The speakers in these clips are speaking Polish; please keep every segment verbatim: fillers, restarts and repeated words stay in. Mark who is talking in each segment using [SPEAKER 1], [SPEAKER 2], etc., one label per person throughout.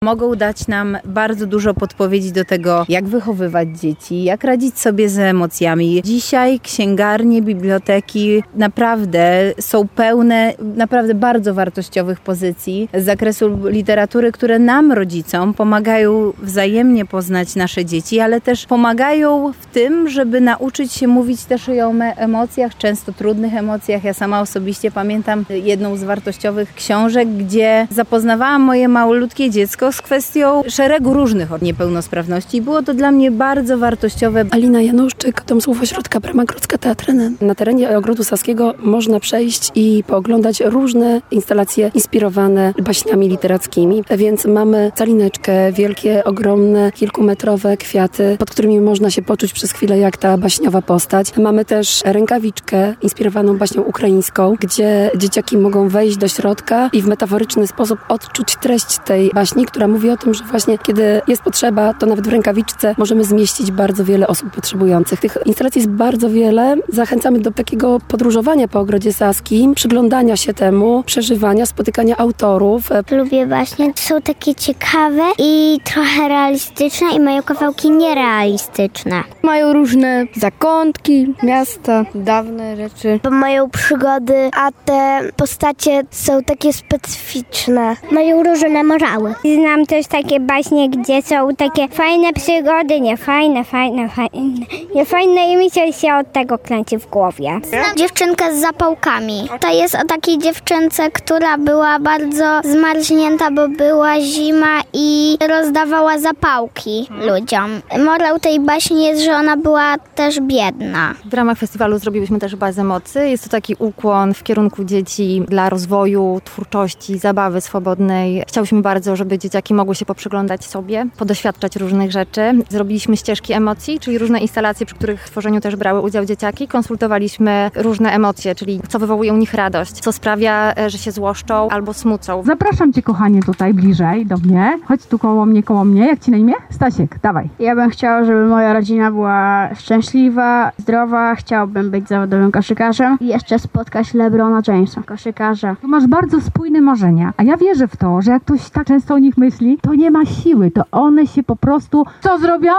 [SPEAKER 1] Mogą dać nam bardzo dużo podpowiedzi do tego, jak wychowywać dzieci, jak radzić sobie z emocjami. Dzisiaj księgarnie, biblioteki naprawdę są pełne naprawdę bardzo wartościowych pozycji z zakresu literatury, które nam, rodzicom, pomagają wzajemnie poznać nasze dzieci, ale też pomagają w tym, żeby nauczyć się mówić też i o emocjach, często trudnych emocjach. Ja sama osobiście pamiętam jedną z wartościowych książek, gdzie zapoznawałam moje małoludkie dziecko z kwestią szeregu różnych niepełnosprawności. Było to dla mnie bardzo wartościowe.
[SPEAKER 2] Alina Januszczyk, Dom Słów Ośrodka Brama Grodzka Teatryny. Na terenie Ogrodu Saskiego można przejść i pooglądać różne instalacje inspirowane baśniami literackimi, więc mamy calineczkę, wielkie, ogromne, kilkumetrowe kwiaty, pod którymi można się poczuć przez chwilę jak ta baśniowa postać. Mamy też rękawiczkę inspirowaną baśnią ukraińską, gdzie dzieciaki mogą wejść do środka i w metaforyczny sposób odczuć treść tej baśni, która mówi o tym, że właśnie kiedy jest potrzeba, to nawet w rękawiczce możemy zmieścić bardzo wiele osób potrzebujących. Tych instalacji jest bardzo wiele. Zachęcamy do takiego podróżowania po Ogrodzie Saskim, przyglądania się temu, przeżywania, spotykania autorów.
[SPEAKER 3] Lubię baśnie. Są takie ciekawe i trochę realistyczne i mają kawałki nierealistyczne.
[SPEAKER 4] Mają różne zakątki, miasta, dawne rzeczy.
[SPEAKER 3] Mają przygody, a te postacie są takie specyficzne. Mają różne morały.
[SPEAKER 5] Znam też takie baśnie, gdzie są takie fajne przygody, niefajne, fajne, fajne, niefajne i mi się od tego kręci w głowie.
[SPEAKER 3] Dziewczynka z zapałkami. To jest o takiej dziewczynce, która była bardzo zmarznięta, bo była zima i rozdawała zapałki ludziom. Morał tej baśni jest, że ona była też biedna.
[SPEAKER 6] W ramach festiwalu zrobiliśmy też bazę mocy. Jest to taki ukłon w kierunku dzieci dla rozwoju, twórczości, zabawy swobodnej. Chciałyśmy bardzo, żeby dzieciaki mogły się poprzyglądać sobie, podoświadczać różnych rzeczy. Zrobiliśmy ścieżki emocji, czyli różne instalacje, przy których w tworzeniu też brały udział dzieciaki. Konsultowaliśmy różne emocje, czyli co wywołuje u nich radość, co sprawia, że się złoszczą albo smucą.
[SPEAKER 7] Zapraszam Cię, kochanie, tutaj bliżej do mnie. Chodź tu koło mnie, koło mnie. Jak Ci na imię? Stasiek, dawaj.
[SPEAKER 8] Ja bym chciała, żeby moja rodzina była szczęśliwa, zdrowa. Chciałbym być zawodowym koszykarzem i jeszcze spotkać LeBrona Jamesa, koszykarza.
[SPEAKER 7] Tu masz bardzo spójne marzenia, a ja wierzę w to, że jak ktoś tak często o nich myśli, to nie ma siły, to one się po prostu co zrobią?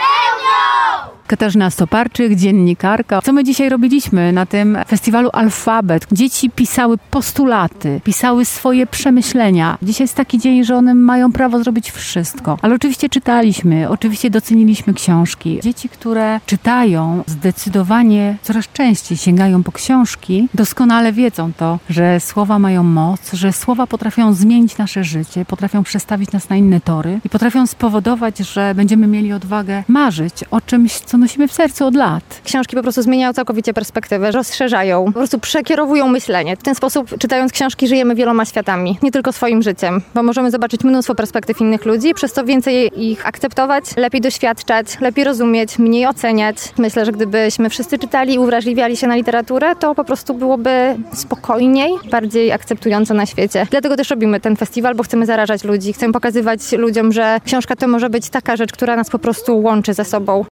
[SPEAKER 7] Spełnią! Katarzyna Stoparczyk, dziennikarka. Co my dzisiaj robiliśmy na tym festiwalu Alfabet? Dzieci pisały postulaty, pisały swoje przemyślenia. Dzisiaj jest taki dzień, że one mają prawo zrobić wszystko. Ale oczywiście czytaliśmy, oczywiście doceniliśmy książki. Dzieci, które czytają, zdecydowanie coraz częściej sięgają po książki, doskonale wiedzą to, że słowa mają moc, że słowa potrafią zmienić nasze życie, potrafią przestawić nas na inne tory i potrafią spowodować, że będziemy mieli odwagę marzyć o czymś, co nosimy w sercu od lat.
[SPEAKER 6] Książki po prostu zmieniają całkowicie perspektywę, rozszerzają, po prostu przekierowują myślenie. W ten sposób, czytając książki, żyjemy wieloma światami, nie tylko swoim życiem, bo możemy zobaczyć mnóstwo perspektyw innych ludzi, przez to więcej ich akceptować, lepiej doświadczać, lepiej rozumieć, mniej oceniać. Myślę, że gdybyśmy wszyscy czytali i uwrażliwiali się na literaturę, to po prostu byłoby spokojniej, bardziej akceptująco na świecie. Dlatego też robimy ten festiwal, bo chcemy zarażać ludzi, chcemy pokazywać ludziom, że książka to może być taka rzecz, która nas po prostu łączy ze sobą.